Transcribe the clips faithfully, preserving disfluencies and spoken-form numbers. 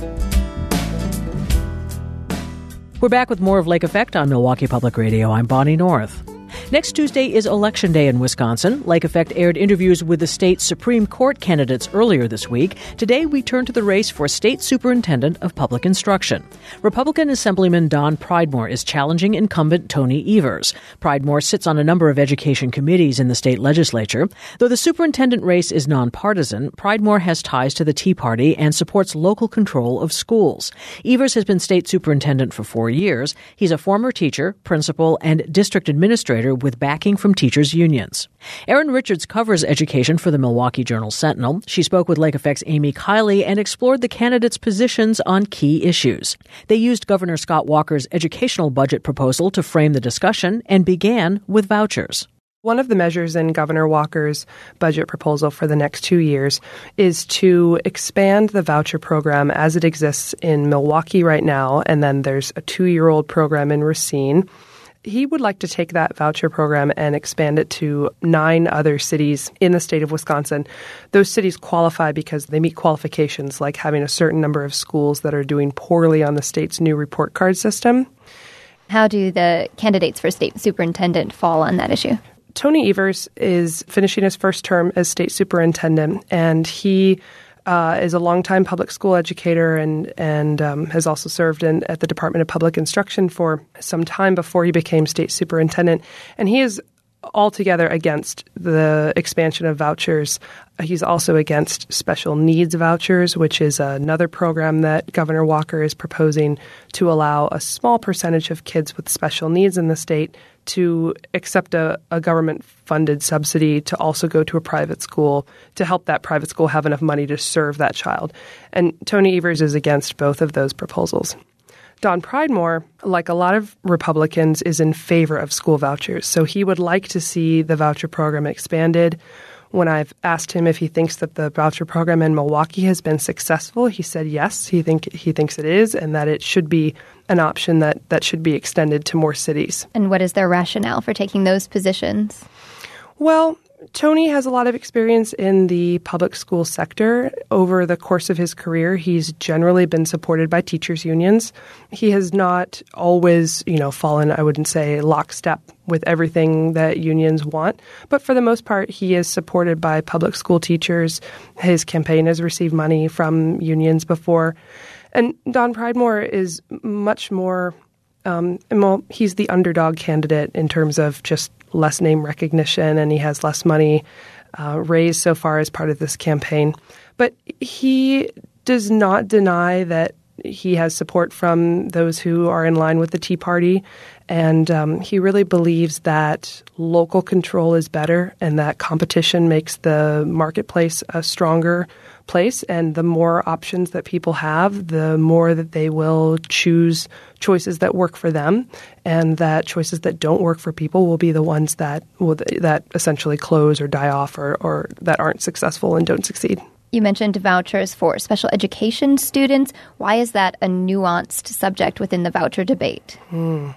We're back with more of Lake Effect on Milwaukee Public Radio. I'm Bonnie North. Next Tuesday is Election Day in Wisconsin. Lake Effect aired interviews with the state's Supreme Court candidates earlier this week. Today, we turn to the race for State Superintendent of Public Instruction. Republican Assemblyman Don Pridemore is challenging incumbent Tony Evers. Pridemore sits on a number of education committees in the state legislature. Though the superintendent race is nonpartisan, Pridemore has ties to the Tea Party and supports local control of schools. Evers has been state superintendent for four years. He's a former teacher, principal, and district administrator with backing from teachers' unions. Erin Richards covers education for the Milwaukee Journal-Sentinel. She spoke with Lake Effect's Amy Kiley and explored the candidates' positions on key issues. They used Governor Scott Walker's educational budget proposal to frame the discussion and began with vouchers. One of the measures in Governor Walker's budget proposal for the next two years is to expand the voucher program as it exists in Milwaukee right now, and then there's a two-year-old program in Racine. He would like to take that voucher program and expand it to nine other cities in the state of Wisconsin. Those cities qualify because they meet qualifications like having a certain number of schools that are doing poorly on the state's new report card system. How do the candidates for state superintendent fall on that issue? Tony Evers is finishing his first term as state superintendent, and he Uh, is a longtime public school educator and and um, has also served in, at the Department of Public Instruction for some time before he became state superintendent. And he is altogether against the expansion of vouchers. He's also against special needs vouchers, which is another program that Governor Walker is proposing to allow a small percentage of kids with special needs in the state to accept a, a government-funded subsidy to also go to a private school to help that private school have enough money to serve that child. And Tony Evers is against both of those proposals. Don Pridemore, like a lot of Republicans, is in favor of school vouchers. So he would like to see the voucher program expanded. When I've asked him if he thinks that the voucher program in Milwaukee has been successful, he said yes, he think he thinks it is, and that it should be an option that, that should be extended to more cities. And what is their rationale for taking those positions? Well, Tony has a lot of experience in the public school sector. Over the course of his career, he's generally been supported by teachers' unions. He has not always, you know, fallen, I wouldn't say, lockstep with everything that unions want. But for the most part, he is supported by public school teachers. His campaign has received money from unions before. And Don Pridemore is much more, um, well, he's the underdog candidate in terms of just less name recognition, and he has less money uh, raised so far as part of this campaign. But he does not deny that he has support from those who are in line with the Tea Party, and um, he really believes that local control is better and that competition makes the marketplace a stronger place, and the more options that people have, the more that they will choose choices that work for them, and that choices that don't work for people will be the ones that will, that essentially close or die off or, or that aren't successful and don't succeed. You mentioned vouchers for special education students. Why is that a nuanced subject within the voucher debate? Mm.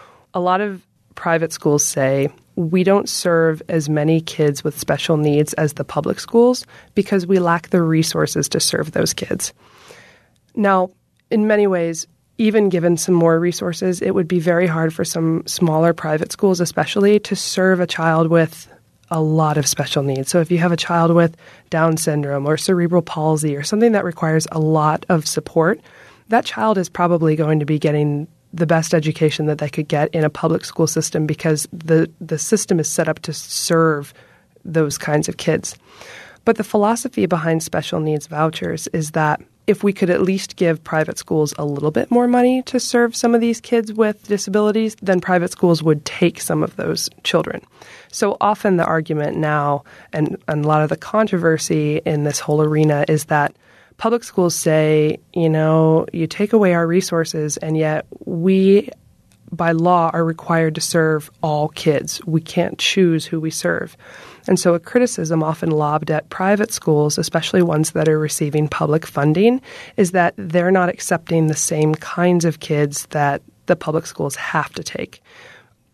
A lot of private schools say we don't serve as many kids with special needs as the public schools because we lack the resources to serve those kids. Now, in many ways, even given some more resources, it would be very hard for some smaller private schools especially to serve a child with a lot of special needs. So if you have a child with Down syndrome or cerebral palsy or something that requires a lot of support, that child is probably going to be getting the best education that they could get in a public school system because the, the system is set up to serve those kinds of kids. But the philosophy behind special needs vouchers is that if we could at least give private schools a little bit more money to serve some of these kids with disabilities, then private schools would take some of those children. So often the argument now, and, and a lot of the controversy in this whole arena, is that public schools say, you know, you take away our resources, and yet we, by law, are required to serve all kids. We can't choose who we serve. And so a criticism often lobbed at private schools, especially ones that are receiving public funding, is that they're not accepting the same kinds of kids that the public schools have to take.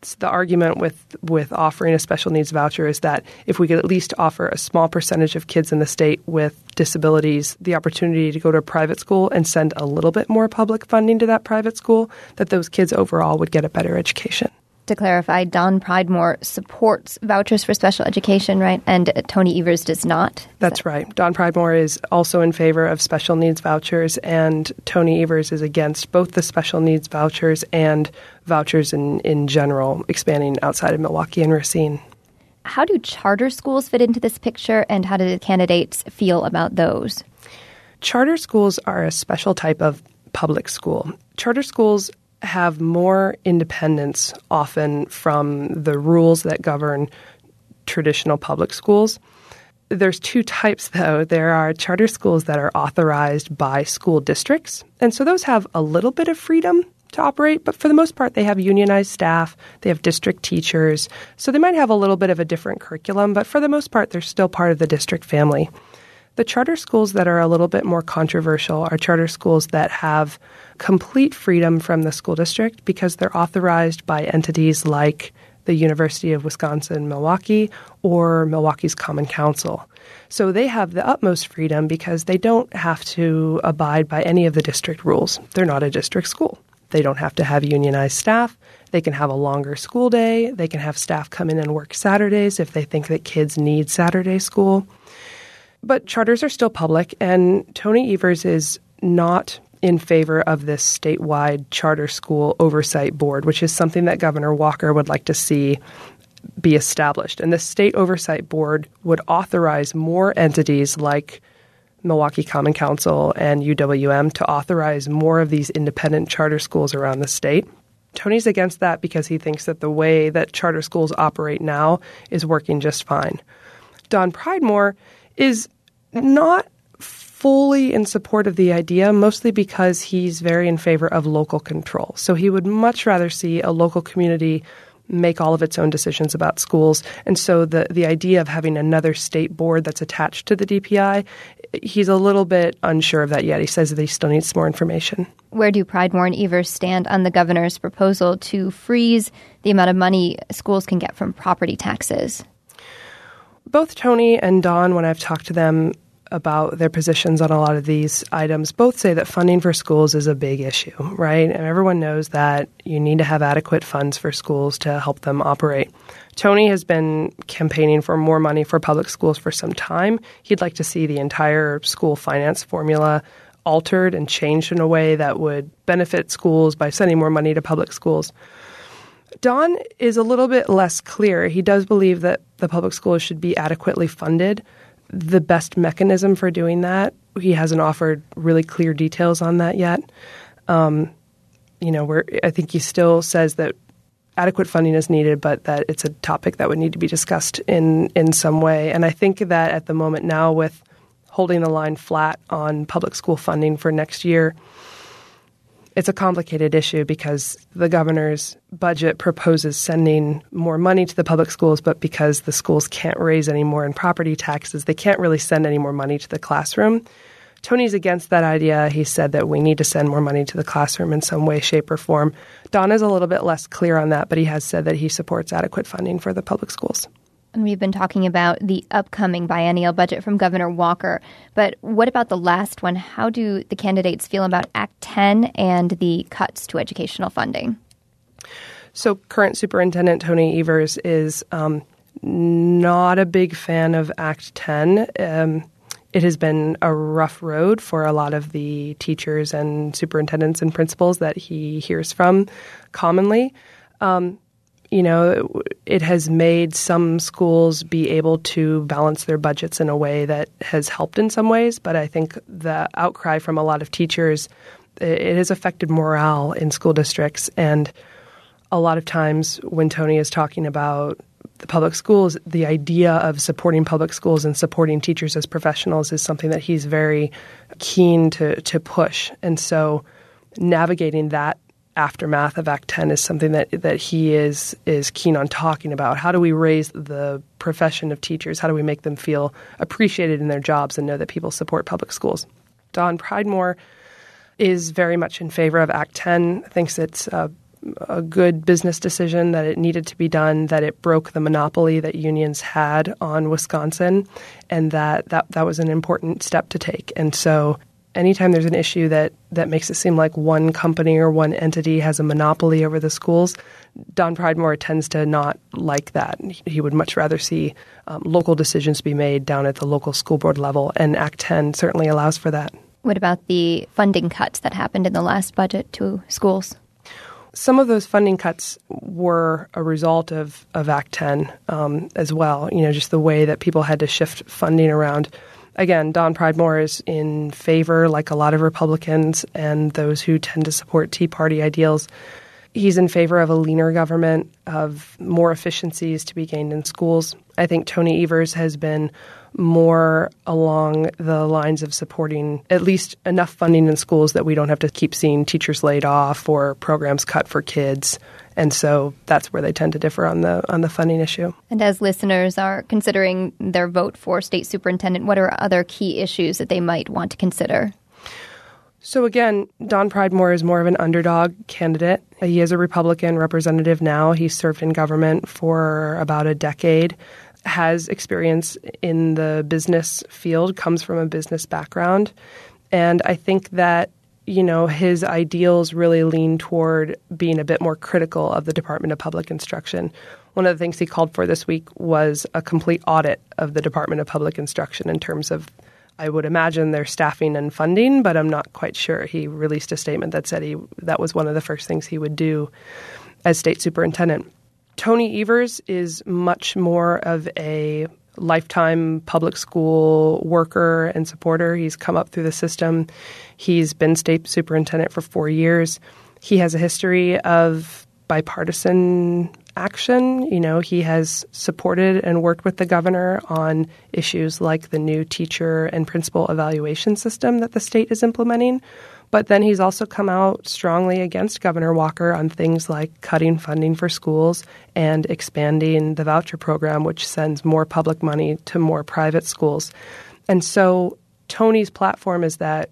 the argument with, with offering a special needs voucher is that if we could at least offer a small percentage of kids in the state with disabilities the opportunity to go to a private school and send a little bit more public funding to that private school, that those kids overall would get a better education. To clarify, Don Pridemore supports vouchers for special education, right? And Tony Evers does not? That's right. Don Pridemore is also in favor of special needs vouchers, and Tony Evers is against both the special needs vouchers and vouchers in, in general, expanding outside of Milwaukee and Racine. How do charter schools fit into this picture, and how do the candidates feel about those? Charter schools are a special type of public school. Charter schools have more independence often from the rules that govern traditional public schools. There's two types, though. There are charter schools that are authorized by school districts, and so those have a little bit of freedom to operate, but for the most part, they have unionized staff, they have district teachers, so they might have a little bit of a different curriculum, but for the most part, they're still part of the district family. The charter schools that are a little bit more controversial are charter schools that have complete freedom from the school district because they're authorized by entities like the University of Wisconsin-Milwaukee or Milwaukee's Common Council. So they have the utmost freedom because they don't have to abide by any of the district rules. They're not a district school. They don't have to have unionized staff. They can have a longer school day. They can have staff come in and work Saturdays if they think that kids need Saturday school. But charters are still public, and Tony Evers is not in favor of this statewide charter school oversight board, which is something that Governor Walker would like to see be established. And the state oversight board would authorize more entities like Milwaukee Common Council and U W M to authorize more of these independent charter schools around the state. Tony's against that because he thinks that the way that charter schools operate now is working just fine. Don Pridemore is not fully in support of the idea, mostly because he's very in favor of local control. So he would much rather see a local community make all of its own decisions about schools. And so the, the idea of having another state board that's attached to the D P I, he's a little bit unsure of that yet. He says that he still needs more information. Where do Pridemore and Evers stand on the governor's proposal to freeze the amount of money schools can get from property taxes? Both Tony and Don, when I've talked to them about their positions on a lot of these items, both say that funding for schools is a big issue, right? And everyone knows that you need to have adequate funds for schools to help them operate. Tony has been campaigning for more money for public schools for some time. He'd like to see the entire school finance formula altered and changed in a way that would benefit schools by sending more money to public schools. Don is a little bit less clear. He does believe that the public schools should be adequately funded. The best mechanism for doing that, he hasn't offered really clear details on that yet. Um, you know, we're, I think he still says that adequate funding is needed, but that it's a topic that would need to be discussed in, in some way. And I think that at the moment now, with holding the line flat on public school funding for next year, it's a complicated issue because the governor's budget proposes sending more money to the public schools, but because the schools can't raise any more in property taxes, they can't really send any more money to the classroom. Tony's against that idea. He said that we need to send more money to the classroom in some way, shape, or form. Don is a little bit less clear on that, but he has said that he supports adequate funding for the public schools. And we've been talking about the upcoming biennial budget from Governor Walker. But what about the last one? How do the candidates feel about Act ten and the cuts to educational funding? So current Superintendent Tony Evers is um, not a big fan of Act ten. Um, it has been a rough road for a lot of the teachers and superintendents and principals that he hears from commonly. Um, You know, it has made some schools be able to balance their budgets in a way that has helped in some ways. But I think the outcry from a lot of teachers, it has affected morale in school districts. And a lot of times when Tony is talking about the public schools, the idea of supporting public schools and supporting teachers as professionals is something that he's very keen to, to push. And so navigating that aftermath of Act ten is something that that he is is keen on talking about. How do we raise the profession of teachers? How do we make them feel appreciated in their jobs and know that people support public schools? Don Pridemore is very much in favor of Act ten, thinks it's a, a good business decision, that it needed to be done, that it broke the monopoly that unions had on Wisconsin, and that that, that was an important step to take. And so anytime there's an issue that, that makes it seem like one company or one entity has a monopoly over the schools, Don Pridemore tends to not like that. He would much rather see um, local decisions be made down at the local school board level, and Act ten certainly allows for that. What about the funding cuts that happened in the last budget to schools? Some of those funding cuts were a result of, of Act ten um, as well, you know, just the way that people had to shift funding around. Again, Don Pridemore is in favor, like a lot of Republicans and those who tend to support Tea Party ideals. He's in favor of a leaner government, of more efficiencies to be gained in schools. I think Tony Evers has been more along the lines of supporting at least enough funding in schools that we don't have to keep seeing teachers laid off or programs cut for kids. And so that's where they tend to differ on the on the funding issue. And as listeners are considering their vote for state superintendent, what are other key issues that they might want to consider? So again, Don Pridemore is more of an underdog candidate. He is a Republican representative now. He's served in government for about a decade, has experience in the business field, comes from a business background. And I think that, you know, his ideals really lean toward being a bit more critical of the Department of Public Instruction. One of the things he called for this week was a complete audit of the Department of Public Instruction in terms of, I would imagine, their staffing and funding, but I'm not quite sure. He released a statement that said he that was one of the first things he would do as state superintendent. Tony Evers is much more of a lifetime public school worker and supporter. He's come up through the system. He's been state superintendent for four years. He has a history of bipartisan action. You know, he has supported and worked with the governor on issues like the new teacher and principal evaluation system that the state is implementing. But then he's also come out strongly against Governor Walker on things like cutting funding for schools and expanding the voucher program, which sends more public money to more private schools. And so Tony's platform is that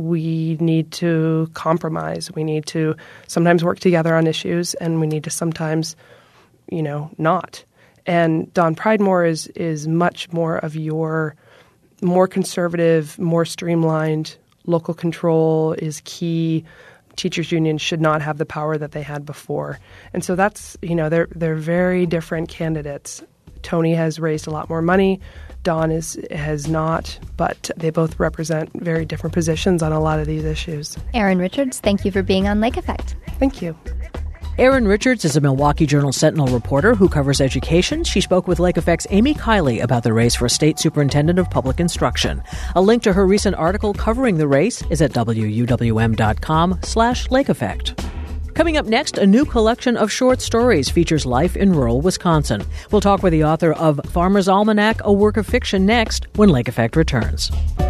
we need to compromise. We need to sometimes work together on issues, and we need to sometimes, you know, not. And Don Pridemore is is much more of your more conservative, more streamlined. Local control is key. Teachers' unions should not have the power that they had before. And so that's, you know, they're they're very different candidates. Tony has raised a lot more money. Don is has not, but they both represent very different positions on a lot of these issues. Erin Richards, thank you for being on Lake Effect. Thank you. Erin Richards is a Milwaukee Journal Sentinel reporter who covers education. She spoke with Lake Effect's Amy Kiley about the race for State Superintendent of Public Instruction. A link to her recent article covering the race is at W U W M dot com slash Lake Effect. Coming up next, a new collection of short stories features life in rural Wisconsin. We'll talk with the author of Farmer's Almanac, a work of fiction, next when Lake Effect returns.